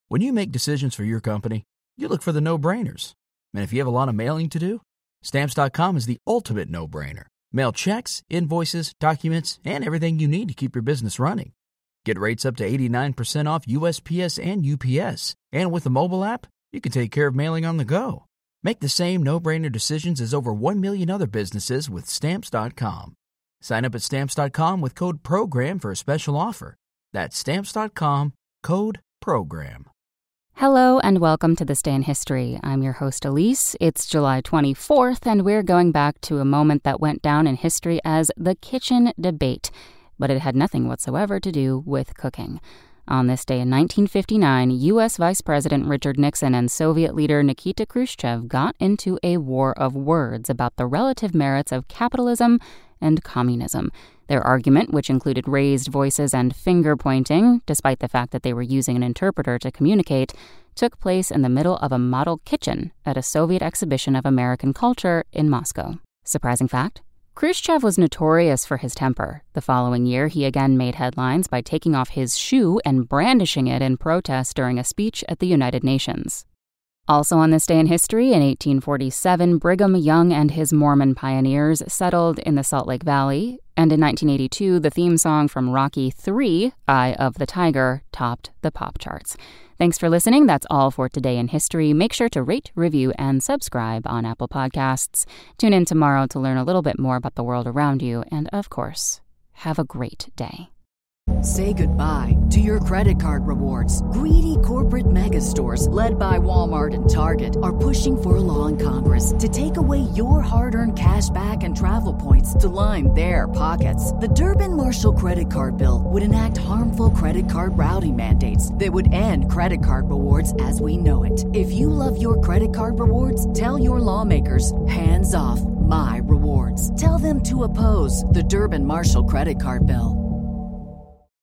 When you make decisions for your company, you look for the no-brainers. And if you have a lot of mailing to do, Stamps.com is the ultimate no-brainer. Mail checks, invoices, documents, and everything you need to keep your business running. Get rates up to 89% off USPS and UPS. And with the mobile app, you can take care of mailing on the go. Make the same no-brainer decisions as over 1 million other businesses with Stamps.com. Sign up at Stamps.com with code PROGRAM for a special offer. That's Stamps.com, code PROGRAM. Hello and welcome to This Day in History. I'm your host, Elise. It's July 24th, and we're going back to a moment that went down in history as the kitchen debate, but it had nothing whatsoever to do with cooking. On this day in 1959, U.S. Vice President Richard Nixon and Soviet leader Nikita Khrushchev got into a war of words about the relative merits of capitalism and communism. Their argument, which included raised voices and finger-pointing, despite the fact that they were using an interpreter to communicate, took place in the middle of a model kitchen at a Soviet exhibition of American culture in Moscow. Surprising fact? Khrushchev was notorious for his temper. The following year, he again made headlines by taking off his shoe and brandishing it in protest during a speech at the United Nations. Also on this day in history, in 1847, Brigham Young and his Mormon pioneers settled in the Salt Lake Valley, and in 1982, the theme song from Rocky III, Eye of the Tiger, topped the pop charts. Thanks for listening. That's all for Today in History. Make sure to rate, review, and subscribe on Apple Podcasts. Tune in tomorrow to learn a little bit more about the world around you, and of course, have a great day. Say goodbye to your credit card rewards. Greedy corporate mega stores, led by Walmart and Target, are pushing for a law in Congress to take away your hard-earned cash back and travel points to line their pockets. The Durbin-Marshall credit card bill would enact harmful credit card routing mandates that would end credit card rewards as we know it. If you love your credit card rewards, tell your lawmakers, hands off my rewards. Tell them to oppose the Durbin-Marshall credit card bill.